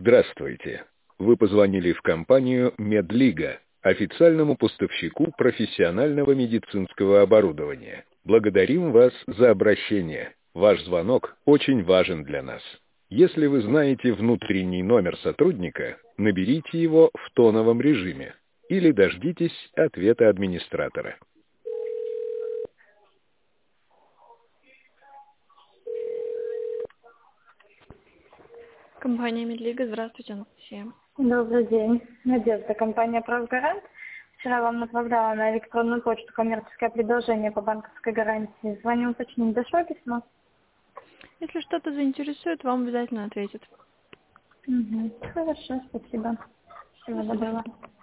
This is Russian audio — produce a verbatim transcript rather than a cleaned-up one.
Здравствуйте. Вы позвонили в компанию «Медлига», официальному поставщику профессионального медицинского оборудования. Благодарим вас за обращение. Ваш звонок очень важен для нас. Если вы знаете внутренний номер сотрудника, наберите его в тоновом режиме или дождитесь ответа администратора. Компания «Медлига», здравствуйте, Анастасия. Добрый день. Надежда, компания «Правгарант». Вчера вам направляла на электронную почту коммерческое предложение по банковской гарантии. Звоню уточнить, дошло письмо? Если что-то заинтересует, вам обязательно ответят. Угу. Хорошо, спасибо. Всего доброго.